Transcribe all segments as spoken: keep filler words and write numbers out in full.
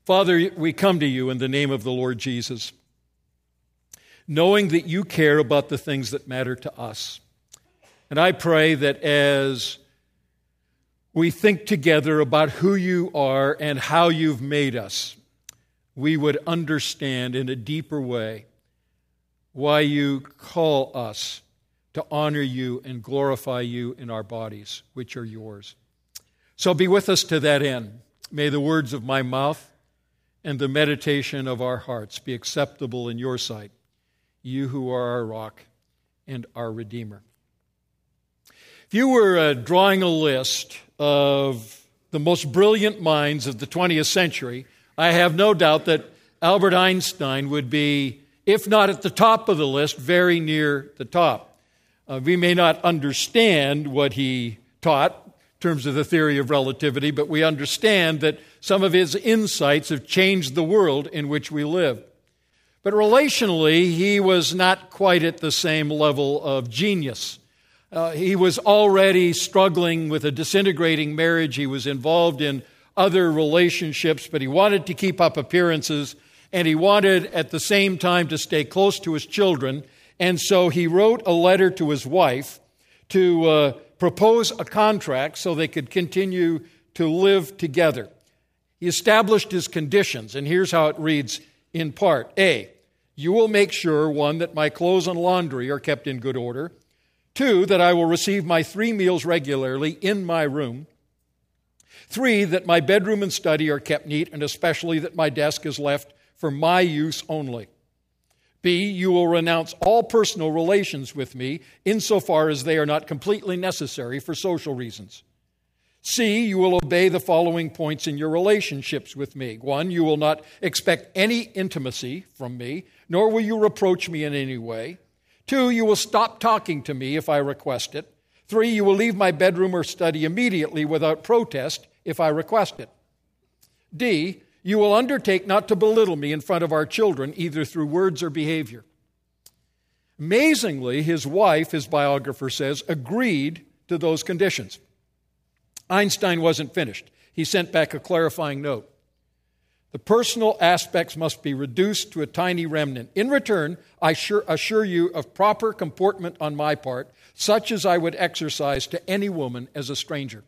Father, we come to you in the name of the Lord Jesus, knowing that you care about the things that matter to us. And I pray that as we think together about who you are and how you've made us, we would understand in a deeper way why you call us to honor you and glorify you in our bodies, which are yours. So be with us to that end. May the words of my mouth and the meditation of our hearts be acceptable in your sight, you who are our rock and our Redeemer. If you were uh, drawing a list of the most brilliant minds of the twentieth century, I have no doubt that Albert Einstein would be, if not at the top of the list, very near the top. Uh, we may not understand what he taught in terms of the theory of relativity, but we understand that some of his insights have changed the world in which we live. But relationally, he was not quite at the same level of genius. Uh, he was already struggling with a disintegrating marriage. He was involved in other relationships, but he wanted to keep up appearances, and he wanted at the same time to stay close to his children. And so he wrote a letter to his wife to uh, propose a contract so they could continue to live together. He established his conditions, and here's how it reads in part. A, you will make sure, one, that my clothes and laundry are kept in good order. Two, that I will receive my three meals regularly in my room. Three, that my bedroom and study are kept neat, and especially that my desk is left for my use only. B, you will renounce all personal relations with me insofar as they are not completely necessary for social reasons. C, you will obey the following points in your relationships with me. One, you will not expect any intimacy from me, nor will you reproach me in any way. Two, you will stop talking to me if I request it. Three, you will leave my bedroom or study immediately without protest if I request it. D, you will undertake not to belittle me in front of our children, either through words or behavior. Amazingly, his wife, his biographer says, agreed to those conditions. Einstein wasn't finished. He sent back a clarifying note. The personal aspects must be reduced to a tiny remnant. In return, I sure assure you of proper comportment on my part, such as I would exercise to any woman as a stranger.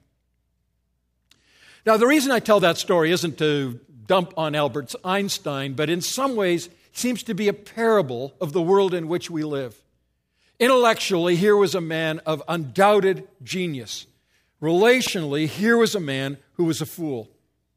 Now, the reason I tell that story isn't to dump on Albert Einstein, but in some ways seems to be a parable of the world in which we live. Intellectually, here was a man of undoubted genius. Relationally, here was a man who was a fool.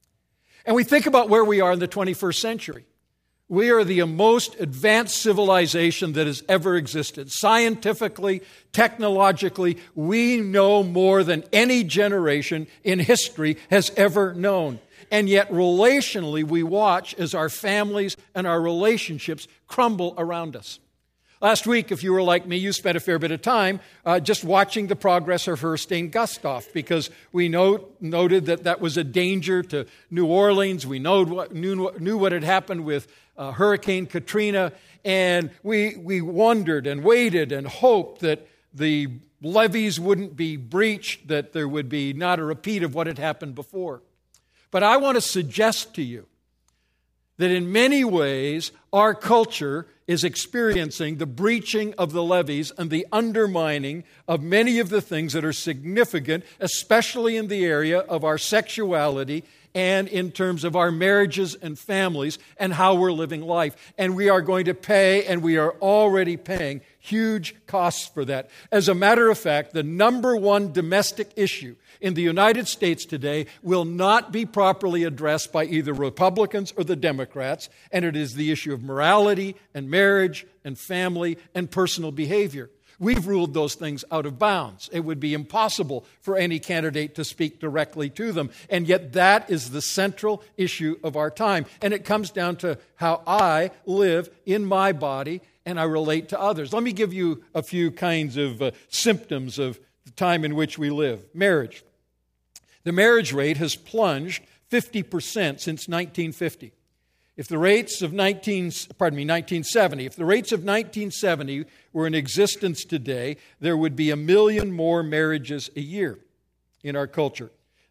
And we think about where we are in the twenty-first century. We are the most advanced civilization that has ever existed. Scientifically, technologically, we know more than any generation in history has ever known. And yet, relationally, we watch as our families and our relationships crumble around us. Last week, if you were like me, you spent a fair bit of time uh, just watching the progress of Hurricane Gustav, because we know, noted that that was a danger to New Orleans. We know what, knew, knew what had happened with uh, Hurricane Katrina, and we, we wondered and waited and hoped that the levees wouldn't be breached, that there would be not a repeat of what had happened before. But I want to suggest to you that in many ways, our culture is experiencing the breaching of the levees and the undermining of many of the things that are significant, especially in the area of our sexuality and in terms of our marriages and families and how we're living life. And we are going to pay, and we are already paying, huge costs for that. As a matter of fact, the number one domestic issue in the United States today will not be properly addressed by either Republicans or the Democrats, and it is the issue of morality and marriage and family and personal behavior. We've ruled those things out of bounds. It would be impossible for any candidate to speak directly to them, and yet that is the central issue of our time, and it comes down to how I live in my body and I relate to others. Let me give you a few kinds of uh, symptoms of the time in which we live. Marriage. The marriage rate has plunged fifty percent since nineteen fifty. If the rates of nineteen, pardon me, nineteen seventy, if the rates of nineteen seventy were in existence today, there would be a million more marriages a year in our culture.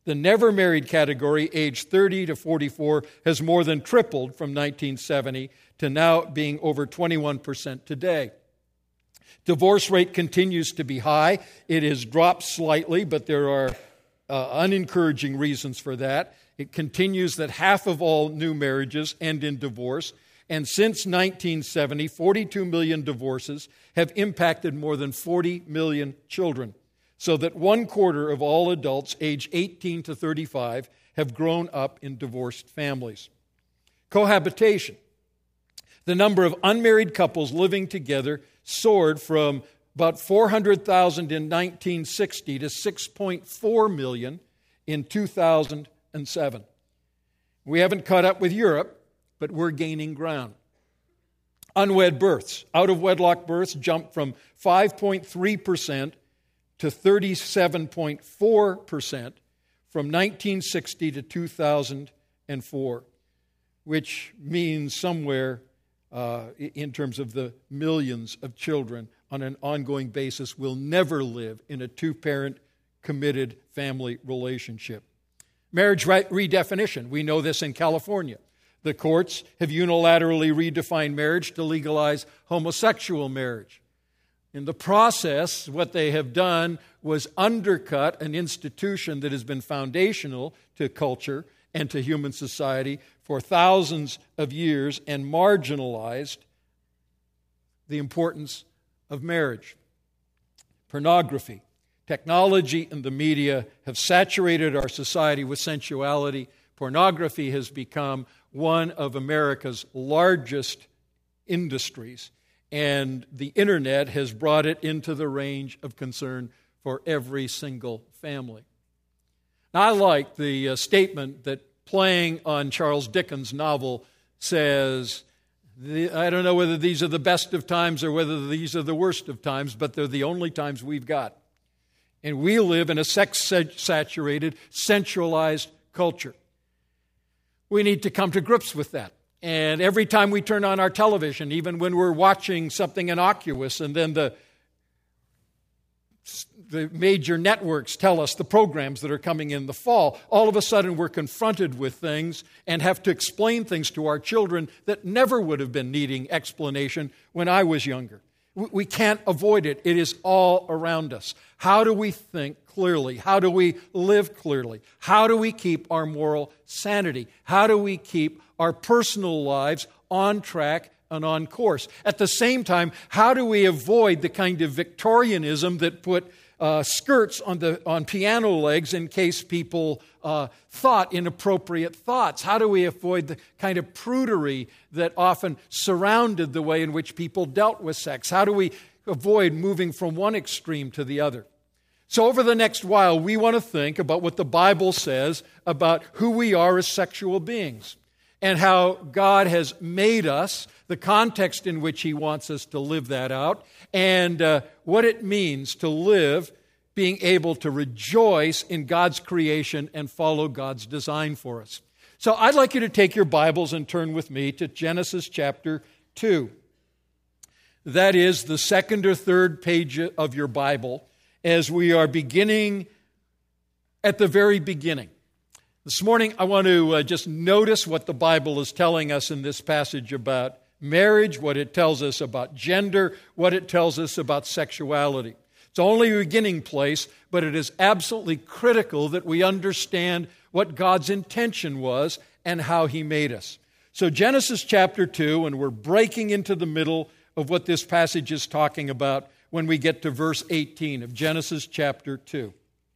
The never married category, age thirty to forty-four, has more than tripled from nineteen seventy to now being over twenty-one percent today. Divorce rate continues to be high. It has dropped slightly, but there are uh, unencouraging reasons for that. It continues that half of all new marriages end in divorce. And since nineteen seventy, forty-two million divorces have impacted more than forty million children, so that one quarter of all adults aged eighteen to thirty-five have grown up in divorced families. Cohabitation. The number of unmarried couples living together soared from about four hundred thousand in nineteen sixty to six point four million in two thousand seven. We haven't caught up with Europe, but we're gaining ground. Unwed births, out-of-wedlock births, jumped from five point three percent to thirty-seven point four percent from nineteen sixty to two thousand four, which means somewhere uh, in terms of the millions of children on an ongoing basis will never live in a two-parent committed family relationship. Marriage redefinition. We know this in California. The courts have unilaterally redefined marriage to legalize homosexual marriage. In the process, what they have done was undercut an institution that has been foundational to culture and to human society for thousands of years and marginalized the importance of marriage. Pornography. Technology and the media have saturated our society with sensuality. Pornography has become one of America's largest industries, and the internet has brought it into the range of concern for every single family. Now, I like the uh, statement that playing on Charles Dickens' novel says, the, I don't know whether these are the best of times or whether these are the worst of times, but they're the only times we've got. And we live in a sex-saturated, sensualized culture. We need to come to grips with that. And every time we turn on our television, even when we're watching something innocuous, and then the, the major networks tell us the programs that are coming in the fall, all of a sudden we're confronted with things and have to explain things to our children that never would have been needing explanation when I was younger. We can't avoid it. It is all around us. How do we think clearly? How do we live clearly? How do we keep our moral sanity? How do we keep our personal lives on track and on course? At the same time, how do we avoid the kind of Victorianism that put uh, skirts on the on piano legs in case people uh, thought inappropriate thoughts? How do we avoid the kind of prudery that often surrounded the way in which people dealt with sex? How do we avoid moving from one extreme to the other? So over the next while, we want to think about what the Bible says about who we are as sexual beings and how God has made us, the context in which He wants us to live that out, and uh, what it means to live being able to rejoice in God's creation and follow God's design for us. So I'd like you to take your Bibles and turn with me to Genesis chapter two. That is the second or third page of your Bible as we are beginning at the very beginning. This morning, I want to uh, just notice what the Bible is telling us in this passage about marriage, what it tells us about gender, what it tells us about sexuality. It's only a beginning place, but it is absolutely critical that we understand what God's intention was and how He made us. So Genesis chapter two, and we're breaking into the middle of what this passage is talking about when we get to verse eighteen of Genesis chapter two.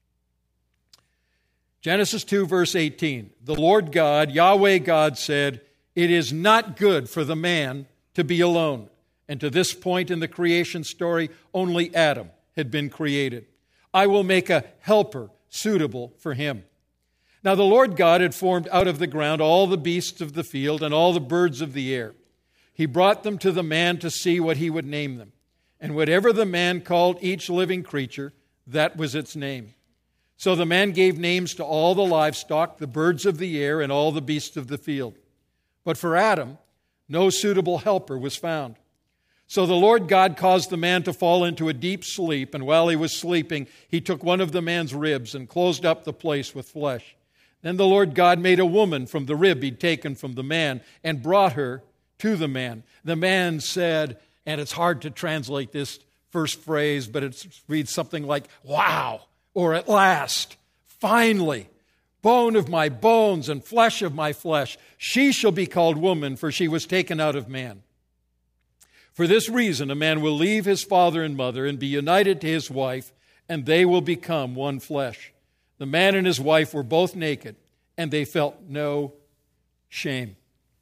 Genesis two, verse eighteen. The Lord God, Yahweh God, said, "It is not good for the man to be alone." And to this point in the creation story, only Adam had been created. "I will make a helper suitable for him." Now the Lord God had formed out of the ground all the beasts of the field and all the birds of the air. He brought them to the man to see what he would name them. And whatever the man called each living creature, that was its name. So the man gave names to all the livestock, the birds of the air, and all the beasts of the field. But for Adam, no suitable helper was found. So the Lord God caused the man to fall into a deep sleep, and while he was sleeping, he took one of the man's ribs and closed up the place with flesh. Then the Lord God made a woman from the rib he'd taken from the man and brought her to the man. The man said, and it's hard to translate this first phrase, but it reads something like, wow, or at last, finally, bone of my bones and flesh of my flesh, she shall be called woman, for she was taken out of man. For this reason, a man will leave his father and mother and be united to his wife, and they will become one flesh. The man and his wife were both naked, and they felt no shame.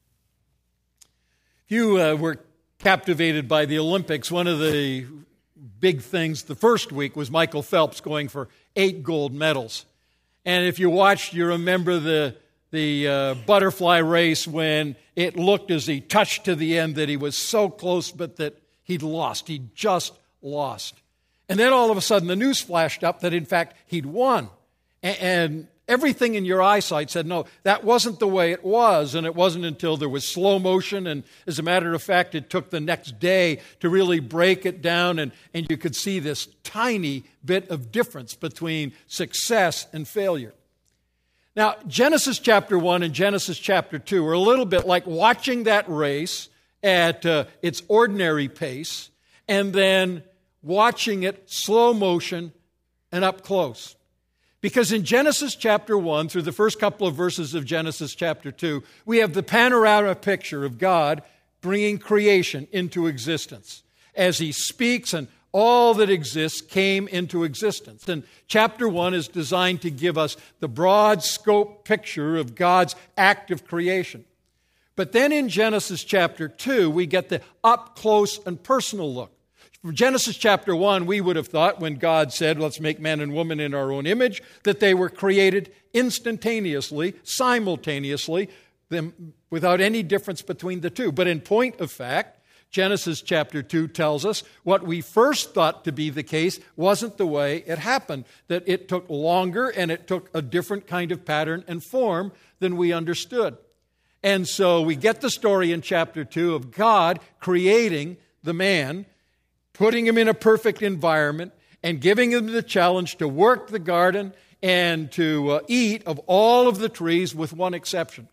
If you uh, were captivated by the Olympics, one of the big things the first week was Michael Phelps going for eight gold medals. And if you watched, you remember the the uh, butterfly race when it looked as he touched to the end that he was so close, but that he'd lost. He'd just lost. And then all of a sudden the news flashed up that in fact he'd won. And, and everything in your eyesight said, no, that wasn't the way it was. And it wasn't until there was slow motion. And as a matter of fact, it took the next day to really break it down. And, and you could see this tiny bit of difference between success and failure. Now, Genesis chapter one and Genesis chapter two are a little bit like watching that race at uh, its ordinary pace and then watching it slow motion and up close. Because in Genesis chapter one, through the first couple of verses of Genesis chapter two, we have the panorama picture of God bringing creation into existence as he speaks and all that exists came into existence. And chapter one is designed to give us the broad scope picture of God's act of creation. But then in Genesis chapter two, we get the up close and personal look. From Genesis chapter one, we would have thought when God said, let's make man and woman in our own image, that they were created instantaneously, simultaneously, them, without any difference between the two. But in point of fact, Genesis chapter two tells us what we first thought to be the case wasn't the way it happened, that it took longer and it took a different kind of pattern and form than we understood. And so we get the story in chapter two of God creating the man, putting him in a perfect environment, and giving him the challenge to work the garden and to uh, eat of all of the trees with one exception.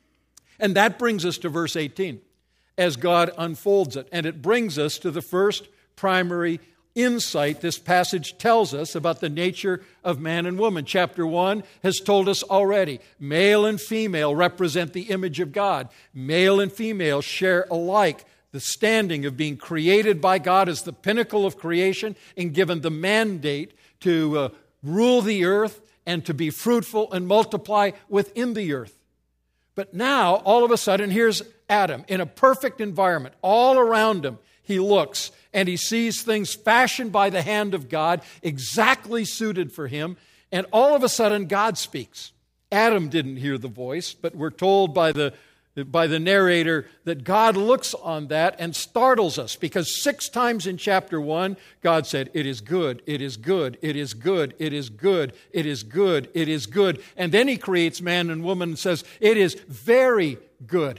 And that brings us to verse eighteen. As God unfolds it. And it brings us to the first primary insight this passage tells us about the nature of man and woman. Chapter one has told us already, male and female represent the image of God. Male and female share alike the standing of being created by God as the pinnacle of creation and given the mandate to uh, rule the earth and to be fruitful and multiply within the earth. But now, all of a sudden, here's Adam in a perfect environment. All around him, he looks and he sees things fashioned by the hand of God, exactly suited for him. And all of a sudden, God speaks. Adam didn't hear the voice, but we're told by the by the narrator that God looks on that and startles us, because six times in chapter one, God said, it is good, it is good, it is good, it is good, it is good, it is good. And then he creates man and woman and says, it is very good.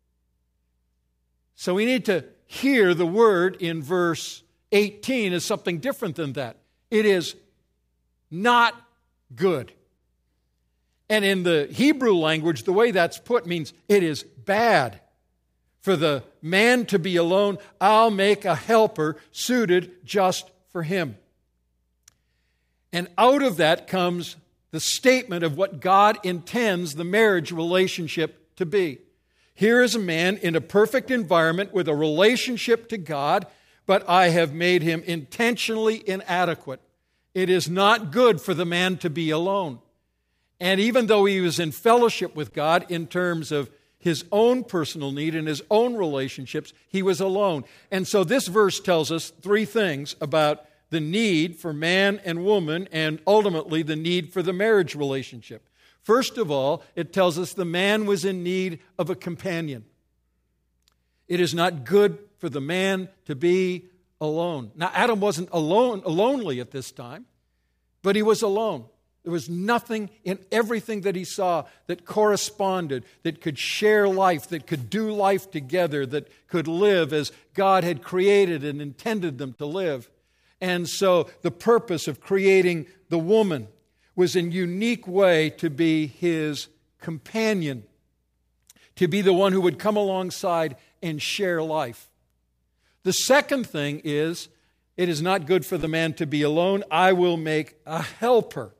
So we need to hear the word in verse eighteen as something different than that. It is not good. And in the Hebrew language, the way that's put means it is bad. For the man to be alone, I'll make a helper suited just for him. And out of that comes the statement of what God intends the marriage relationship to be. Here is a man in a perfect environment with a relationship to God, but I have made him intentionally inadequate. It is not good for the man to be alone. And even though he was in fellowship with God in terms of his own personal need and his own relationships, he was alone. And so this verse tells us three things about the need for man and woman and ultimately the need for the marriage relationship. First of all, it tells us the man was in need of a companion. It is not good for the man to be alone. Now, Adam wasn't alone, lonely at this time, but he was alone. There was nothing in everything that he saw that corresponded, that could share life, that could do life together, that could live as God had created and intended them to live. And so the purpose of creating the woman was in a unique way to be his companion, to be the one who would come alongside and share life. The second thing is, it is not good for the man to be alone. I will make a helper.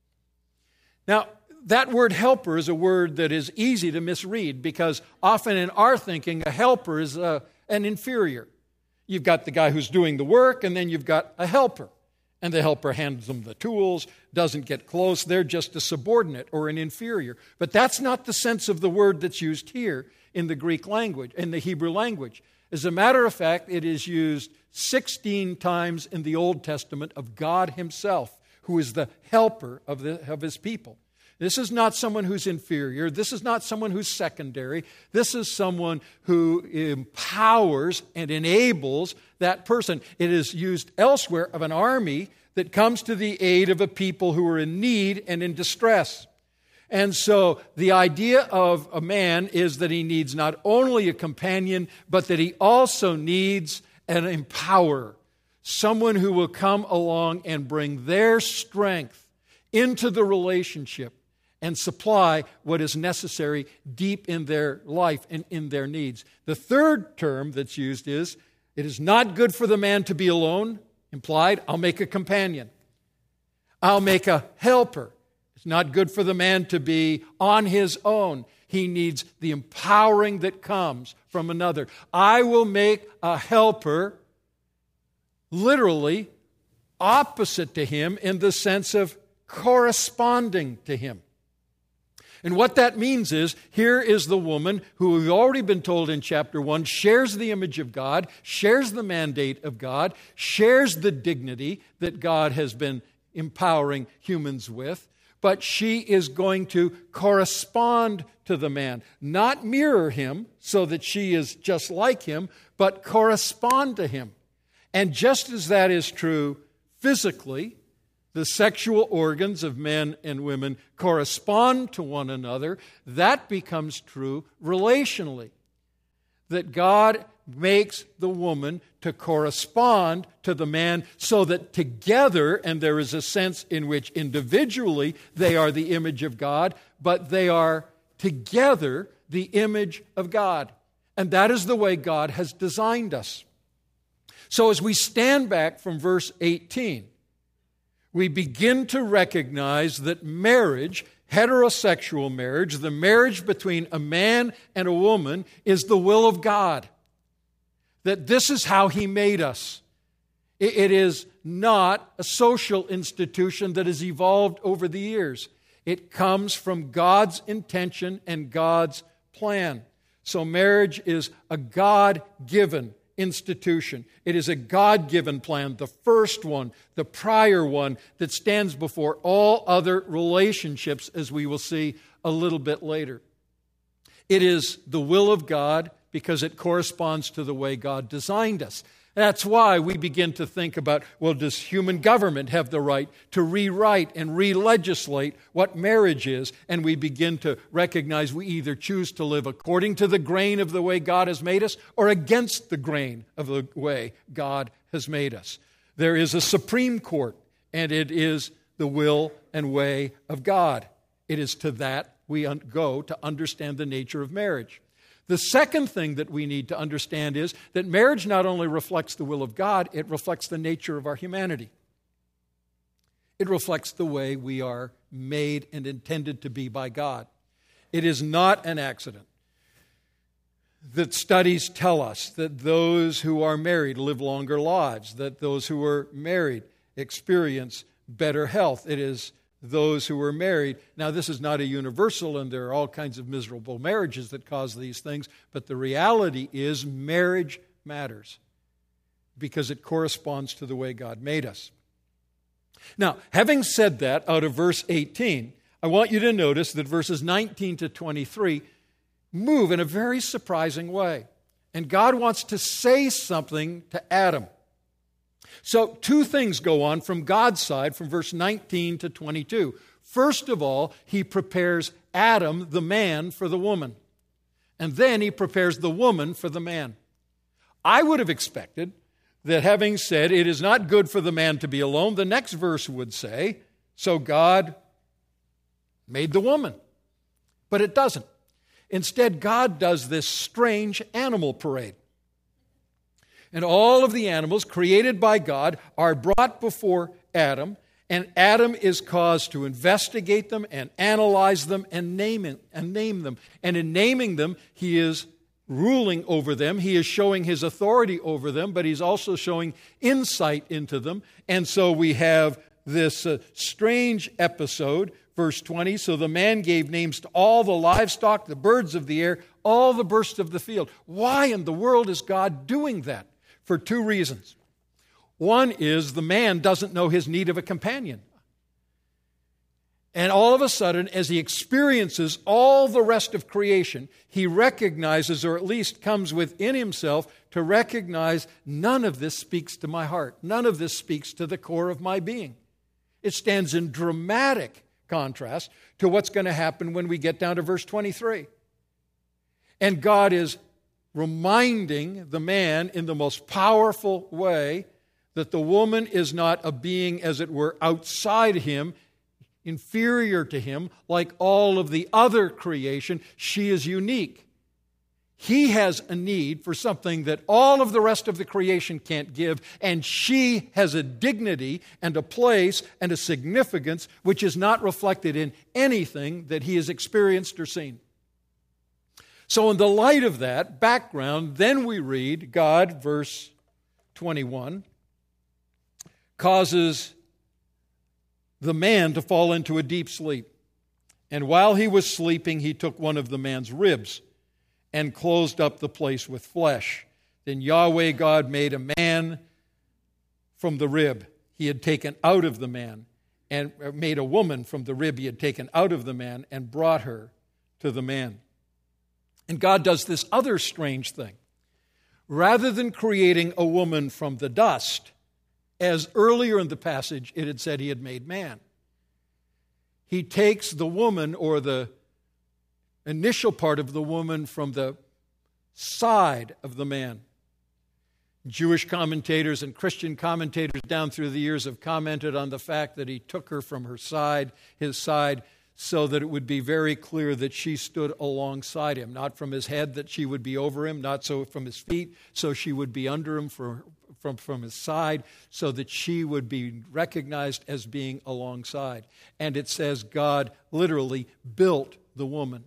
Now, that word helper is a word that is easy to misread because often in our thinking, a helper is a, an inferior. You've got the guy who's doing the work, and then you've got a helper. And the helper hands them the tools, doesn't get close. They're just a subordinate or an inferior. But that's not the sense of the word that's used here in the Greek language, in the Hebrew language. As a matter of fact, it is used sixteen times in the Old Testament of God himself, who is the helper of, the, of his people. This is not someone who's inferior. This is not someone who's secondary. This is someone who empowers and enables that person. It is used elsewhere of an army that comes to the aid of a people who are in need and in distress. And so the idea of a man is that he needs not only a companion, but that he also needs an empowerer. Someone who will come along and bring their strength into the relationship and supply what is necessary deep in their life and in their needs. The third term that's used is, it is not good for the man to be alone. Implied, I'll make a companion. I'll make a helper. It's not good for the man to be on his own. He needs the empowering that comes from another. I will make a helper, literally opposite to him in the sense of corresponding to him. And what that means is, here is the woman who we've already been told in chapter one, shares the image of God, shares the mandate of God, shares the dignity that God has been empowering humans with, but she is going to correspond to the man, not mirror him so that she is just like him, but correspond to him. And just as that is true physically, the sexual organs of men and women correspond to one another, that becomes true relationally. That God makes the woman to correspond to the man so that together, and there is a sense in which individually they are the image of God, but they are together the image of God. And that is the way God has designed us. So as we stand back from verse eighteen, we begin to recognize that marriage, heterosexual marriage, the marriage between a man and a woman, is the will of God. That this is how He made us. It is not a social institution that has evolved over the years. It comes from God's intention and God's plan. So marriage is a God-given institution. It is a God-given plan, the first one, the prior one that stands before all other relationships, as we will see a little bit later. It is the will of God because it corresponds to the way God designed us. That's why we begin to think about, well, does human government have the right to rewrite and re-legislate what marriage is? And we begin to recognize we either choose to live according to the grain of the way God has made us or against the grain of the way God has made us. There is a Supreme Court, and it is the will and way of God. It is to that we go to understand the nature of marriage. The second thing that we need to understand is that marriage not only reflects the will of God, it reflects the nature of our humanity. It reflects the way we are made and intended to be by God. It is not an accident that studies tell us that those who are married live longer lives, that those who are married experience better health. It is those who are married. Now, this is not a universal, and there are all kinds of miserable marriages that cause these things, but the reality is marriage matters because it corresponds to the way God made us. Now, having said that, out of verse eighteen, I want you to notice that verses nineteen to twenty-three move in a very surprising way. And God wants to say something to Adam. So two things go on from God's side from verse nineteen to twenty-two. First of all, he prepares Adam, the man, for the woman. And then he prepares the woman for the man. I would have expected that having said, it is not good for the man to be alone, the next verse would say, so God made the woman. But it doesn't. Instead, God does this strange animal parade. And all of the animals created by God are brought before Adam, and Adam is caused to investigate them and analyze them and name it, and name them. And in naming them, he is ruling over them. He is showing his authority over them, but he's also showing insight into them. And so we have this uh, strange episode, verse twenty, so the man gave names to all the livestock, the birds of the air, all the beasts of the field. Why in the world is God doing that? For two reasons. One is the man doesn't know his need of a companion. And all of a sudden, as he experiences all the rest of creation, he recognizes, or at least comes within himself, to recognize none of this speaks to my heart. None of this speaks to the core of my being. It stands in dramatic contrast to what's going to happen when we get down to verse twenty-three. And God is reminding the man in the most powerful way that the woman is not a being, as it were, outside him, inferior to him, like all of the other creation. She is unique. He has a need for something that all of the rest of the creation can't give, and she has a dignity and a place and a significance which is not reflected in anything that he has experienced or seen. So in the light of that background, then we read God, verse twenty-one, causes the man to fall into a deep sleep. And while he was sleeping, he took one of the man's ribs and closed up the place with flesh. Then Yahweh God made a man from the rib he had taken out of the man, and made a woman from the rib he had taken out of the man, and brought her to the man. And God does this other strange thing. Rather than creating a woman from the dust, as earlier in the passage it had said he had made man, he takes the woman, or the initial part of the woman, from the side of the man. Jewish commentators and Christian commentators down through the years have commented on the fact that he took her from her side, his side, so that it would be very clear that she stood alongside him, not from his head that she would be over him, not so from his feet, so she would be under him for, from, from his side, so that she would be recognized as being alongside. And it says God literally built the woman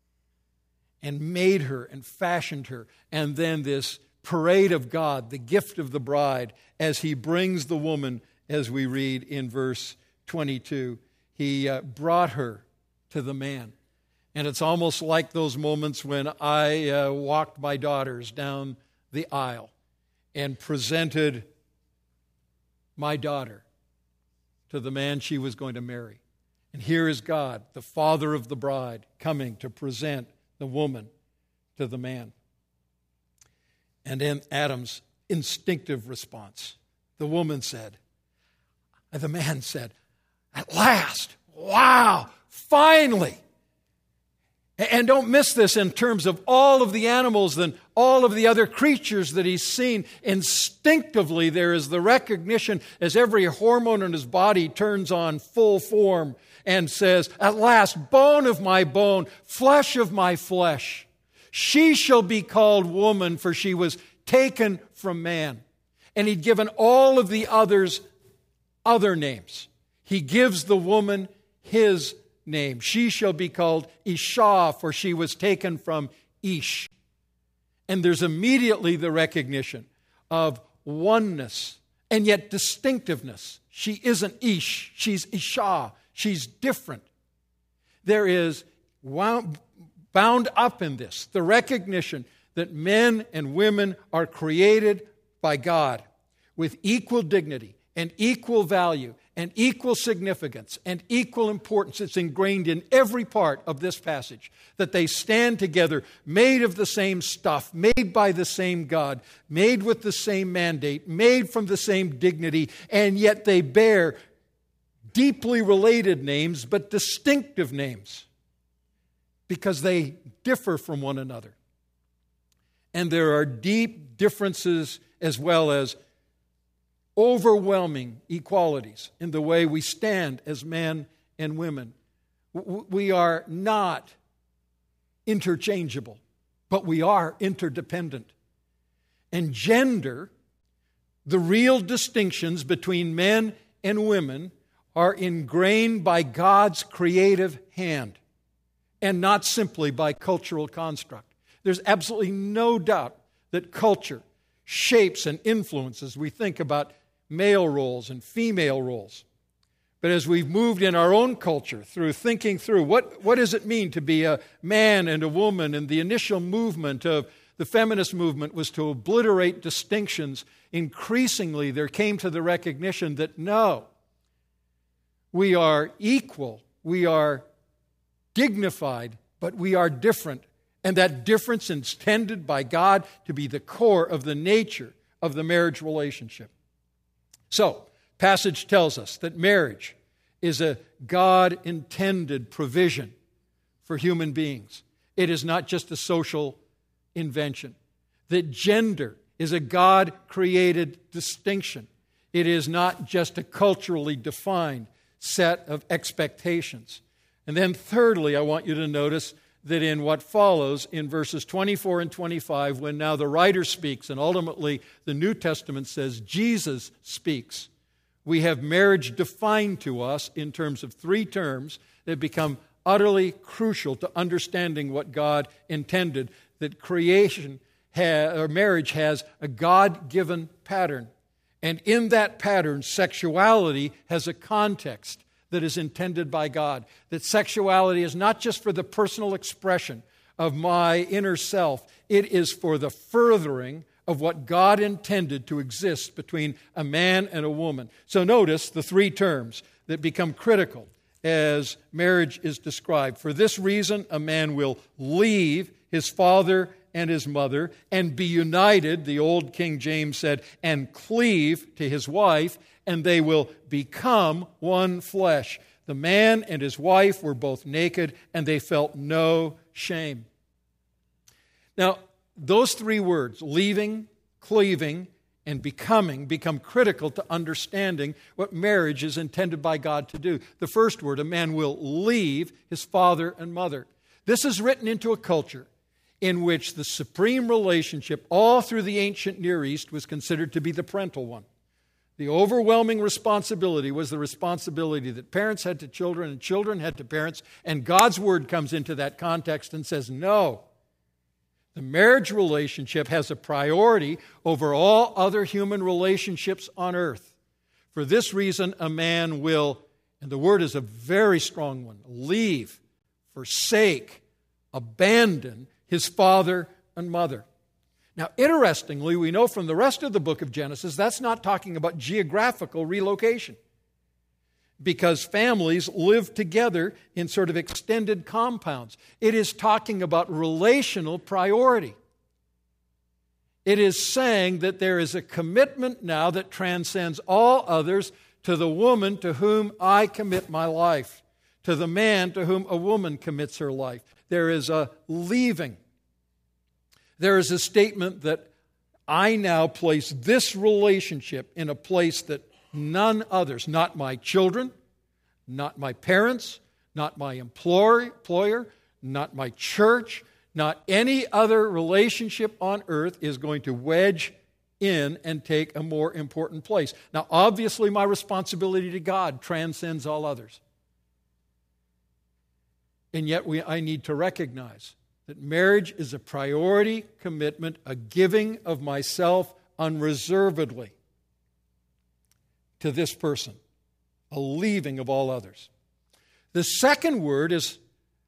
and made her and fashioned her. And then this parade of God, the gift of the bride, as he brings the woman, as we read in verse twenty-two, he uh, brought her to the man. And it's almost like those moments when I uh, walked my daughters down the aisle and presented my daughter to the man she was going to marry. And here is God, the father of the bride, coming to present the woman to the man. And then Adam's instinctive response. The woman said, the man said, at last, wow, finally. And don't miss this in terms of all of the animals and all of the other creatures that he's seen. Instinctively, there is the recognition as every hormone in his body turns on full form and says, at last, bone of my bone, flesh of my flesh. She shall be called woman, for she was taken from man. And he'd given all of the others other names. He gives the woman his name. She shall be called Isha, for she was taken from Ish. And there's immediately the recognition of oneness and yet distinctiveness. She isn't Ish, she's Isha. She's different. There is wound, bound up in this the recognition that men and women are created by God with equal dignity and equal value and equal significance and equal importance. It's ingrained in every part of this passage that they stand together, made of the same stuff, made by the same God, made with the same mandate, made from the same dignity, and yet they bear deeply related names, but distinctive names, because they differ from one another. And there are deep differences as well as overwhelming equalities in the way we stand as men and women. We are not interchangeable, but we are interdependent. And gender, the real distinctions between men and women, are ingrained by God's creative hand and not simply by cultural construct. There's absolutely no doubt that culture shapes and influences. We think about male roles and female roles. But as we've moved in our own culture through thinking through what, what does it mean to be a man and a woman, and the initial movement of the feminist movement was to obliterate distinctions, increasingly there came to the recognition that no, we are equal, we are dignified, but we are different. And that difference is intended by God to be the core of the nature of the marriage relationship. So, passage tells us that marriage is a God-intended provision for human beings. It is not just a social invention. That gender is a God-created distinction. It is not just a culturally defined set of expectations. And then thirdly, I want you to notice that in what follows in verses twenty-four and twenty-five, when now the writer speaks, and ultimately the New Testament says Jesus speaks, we have marriage defined to us in terms of three terms that become utterly crucial to understanding what God intended, that creation ha- or marriage has a God-given pattern. And in that pattern, sexuality has a context that is intended by God. That sexuality is not just for the personal expression of my inner self. It is for the furthering of what God intended to exist between a man and a woman. So notice the three terms that become critical as marriage is described. For this reason, a man will leave his father and his mother and be united, the old King James said, and cleave to his wife, and they will become one flesh. The man and his wife were both naked, and they felt no shame. Now, those three words, leaving, cleaving, and becoming, become critical to understanding what marriage is intended by God to do. The first word, a man will leave his father and mother. This is written into a culture in which the supreme relationship all through the ancient Near East was considered to be the parental one. The overwhelming responsibility was the responsibility that parents had to children and children had to parents, and God's word comes into that context and says, no, the marriage relationship has a priority over all other human relationships on earth. For this reason, a man will, and the word is a very strong one, leave, forsake, abandon his father and mother. Now, interestingly, we know from the rest of the book of Genesis, that's not talking about geographical relocation, because families live together in sort of extended compounds. It is talking about relational priority. It is saying that there is a commitment now that transcends all others to the woman to whom I commit my life, to the man to whom a woman commits her life. There is a leaving. There is a statement that I now place this relationship in a place that none others, not my children, not my parents, not my employer, not my church, not any other relationship on earth is going to wedge in and take a more important place. Now, obviously, my responsibility to God transcends all others. And yet we, I need to recognize that marriage is a priority commitment, a giving of myself unreservedly to this person, a leaving of all others. The second word is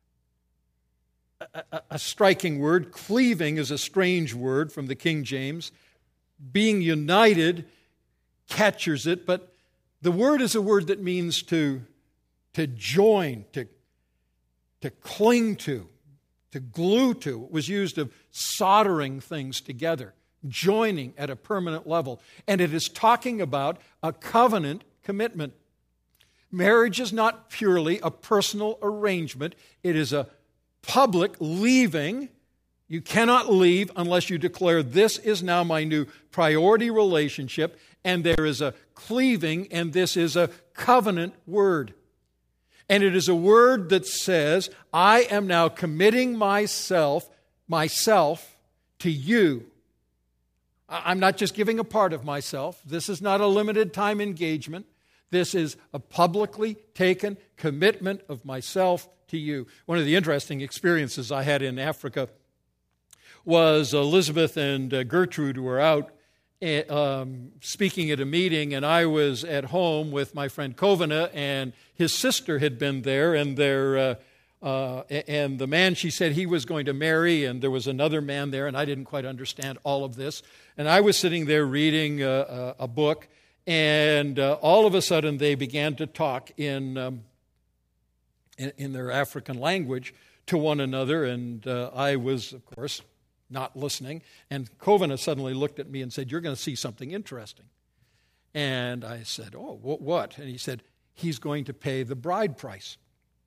a, a, a striking word. Cleaving is a strange word from the King James. Being united captures it, but the word is a word that means to, to join, to, to cling to, to glue to. It was used of soldering things together, joining at a permanent level. And it is talking about a covenant commitment. Marriage is not purely a personal arrangement. It is a public leaving. You cannot leave unless you declare, this is now my new priority relationship, and there is a cleaving, and this is a covenant word. And it is a word that says, I am now committing myself, myself to you. I'm not just giving a part of myself. This is not a limited time engagement. This is a publicly taken commitment of myself to you. One of the interesting experiences I had in Africa was Elizabeth and uh, Gertrude were out uh, um, speaking at a meeting, and I was at home with my friend Kovana, and his sister had been there, and their uh, uh, and the man she said he was going to marry, and there was another man there, and I didn't quite understand all of this. And I was sitting there reading uh, a book, and uh, all of a sudden they began to talk in, um, in in their African language to one another, and uh, I was, of course, not listening. And Kovana suddenly looked at me and said, you're going to see something interesting. And I said, oh, what? And he said, he's going to pay the bride price.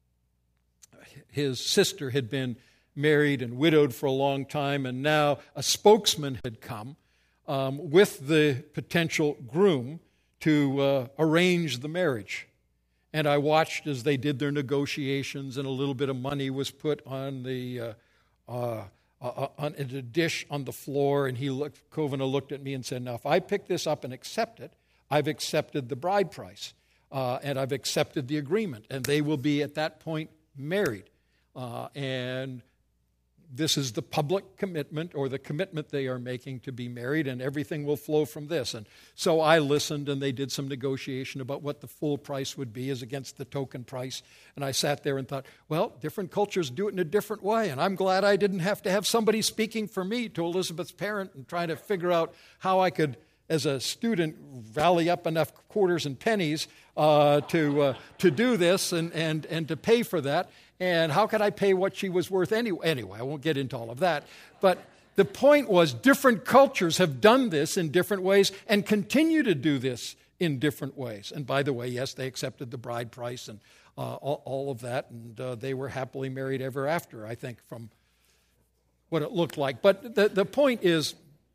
His sister had been married and widowed for a long time, and now a spokesman had come um, with the potential groom to uh, arrange the marriage. And I watched as they did their negotiations, and a little bit of money was put on the uh, uh, uh, on a dish on the floor. And he looked, Kovana looked at me and said, "Now, if I pick this up and accept it, I've accepted the bride price, uh, and I've accepted the agreement, and they will be at that point married." Uh, and this is the public commitment, or the commitment they are making to be married, and everything will flow from this. And so I listened, and they did some negotiation about what the full price would be as against the token price. And I sat there and thought, well, different cultures do it in a different way, and I'm glad I didn't have to have somebody speaking for me to Elizabeth's parent and trying to figure out how I could, as a student, rally up enough quarters and pennies uh, to uh, to do this and, and, and to pay for that. And how could I pay what she was worth anyway? Anyway, I won't get into all of that. But the point was, different cultures have done this in different ways and continue to do this in different ways. And by the way, yes, they accepted the bride price and uh, all, all of that, and uh, they were happily married ever after, I think, from what it looked like. But the, the point is,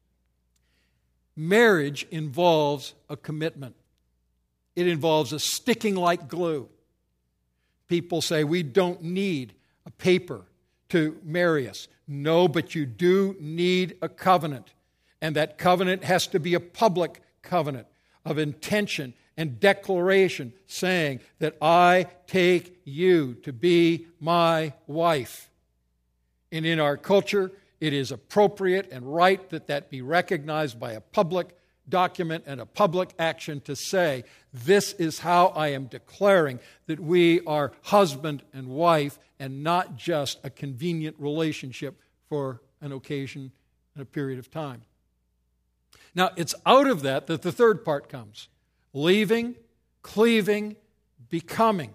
marriage involves a commitment. It involves a sticking like glue. People say, we don't need a paper to marry us. No, but you do need a covenant. And that covenant has to be a public covenant of intention and declaration, saying that I take you to be my wife. And in our culture, it is appropriate and right that that be recognized by a public document and a public action to say, this is how I am declaring that we are husband and wife, and not just a convenient relationship for an occasion and a period of time. Now, it's out of that that the third part comes. Leaving, cleaving, becoming.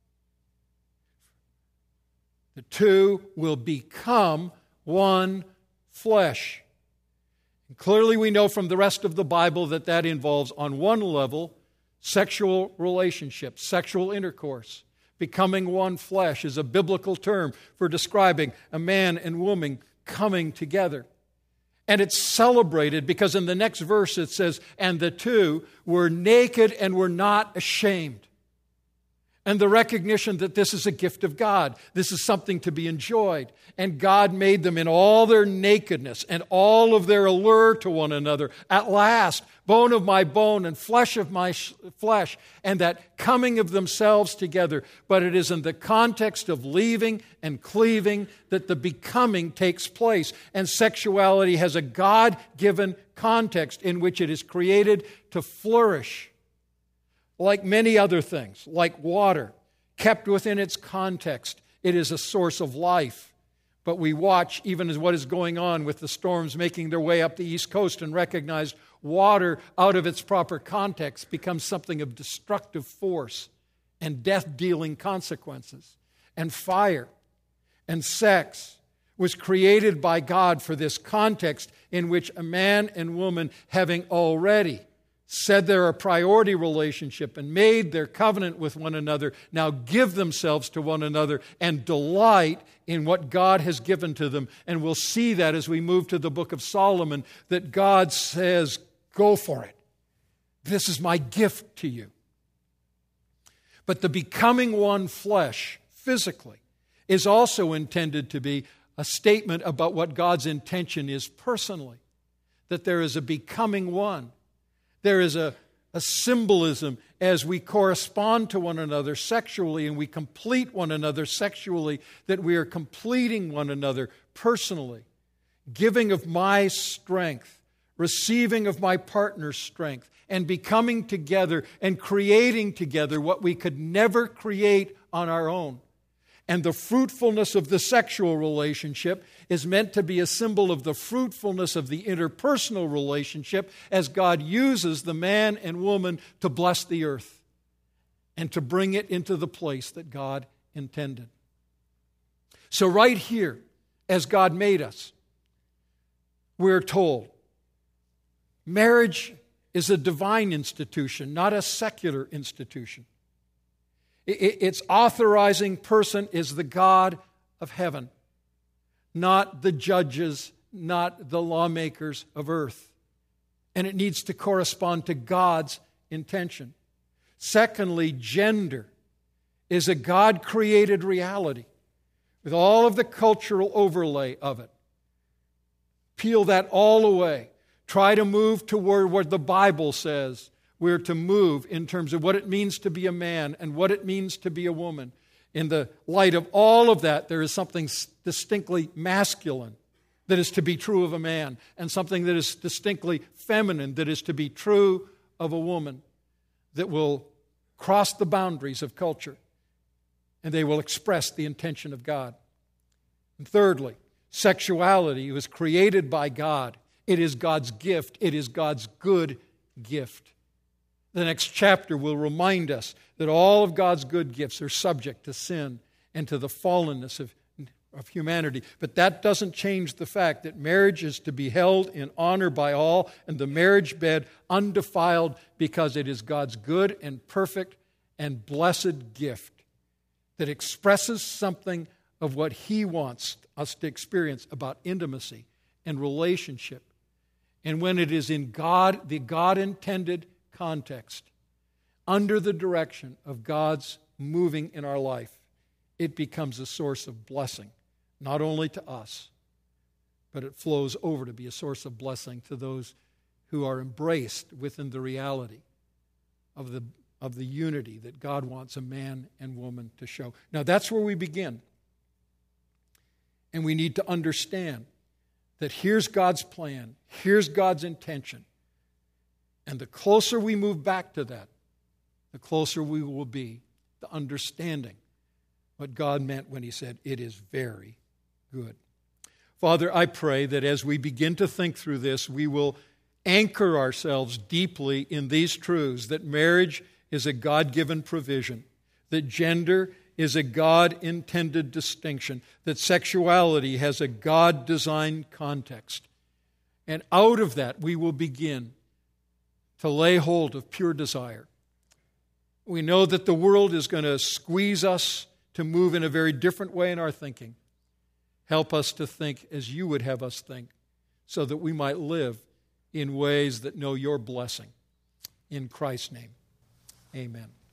The two will become one flesh. And clearly we know from the rest of the Bible that that involves, on one level, sexual relationships, sexual intercourse. Becoming one flesh is a biblical term for describing a man and woman coming together. And it's celebrated because in the next verse it says, and the two were naked and were not ashamed. And the recognition that this is a gift of God. This is something to be enjoyed. And God made them in all their nakedness and all of their allure to one another. At last, bone of my bone and flesh of my sh- flesh, and that coming of themselves together. But it is in the context of leaving and cleaving that the becoming takes place. And sexuality has a God-given context in which it is created to flourish. Like many other things, like water, kept within its context, it is a source of life. But we watch even as what is going on with the storms making their way up the East Coast and recognize water out of its proper context becomes something of destructive force and death-dealing consequences. And fire and sex was created by God for this context in which a man and woman, having already said they're a priority relationship and made their covenant with one another, now give themselves to one another and delight in what God has given to them. And we'll see that as we move to the book of Solomon, that God says, go for it. This is my gift to you. But the becoming one flesh, physically, is also intended to be a statement about what God's intention is personally. That there is a becoming one. There is a, a symbolism as we correspond to one another sexually and we complete one another sexually, that we are completing one another personally. Giving of my strength, receiving of my partner's strength, and becoming together and creating together what we could never create on our own. And the fruitfulness of the sexual relationship is meant to be a symbol of the fruitfulness of the interpersonal relationship as God uses the man and woman to bless the earth and to bring it into the place that God intended. So right here, as God made us, we're told marriage is a divine institution, not a secular institution. Its authorizing person is the God of heaven, not the judges, not the lawmakers of earth. And it needs to correspond to God's intention. Secondly, gender is a God-created reality with all of the cultural overlay of it. Peel that all away. Try to move toward what the Bible says we're to move in terms of what it means to be a man and what it means to be a woman. In the light of all of that, there is something distinctly masculine that is to be true of a man, and something that is distinctly feminine that is to be true of a woman, that will cross the boundaries of culture, and they will express the intention of God. And thirdly, sexuality was created by God. It is God's gift. It is God's good gift. The next chapter will remind us that all of God's good gifts are subject to sin and to the fallenness of, of humanity. But that doesn't change the fact that marriage is to be held in honor by all, and the marriage bed undefiled, because it is God's good and perfect and blessed gift that expresses something of what He wants us to experience about intimacy and relationship. And when it is in God, the God-intended context, under the direction of God's moving in our life, it becomes a source of blessing, not only to us, but it flows over to be a source of blessing to those who are embraced within the reality of the, of the unity that God wants a man and woman to show. Now, that's where we begin. And we need to understand that here's God's plan, here's God's intention. And the closer we move back to that, the closer we will be to understanding what God meant when He said, it is very good. Father, I pray that as we begin to think through this, we will anchor ourselves deeply in these truths, that marriage is a God-given provision, that gender is a God-intended distinction, that sexuality has a God-designed context. And out of that, we will begin to lay hold of pure desire. We know that the world is going to squeeze us to move in a very different way in our thinking. Help us to think as You would have us think, so that we might live in ways that know Your blessing. In Christ's name, amen.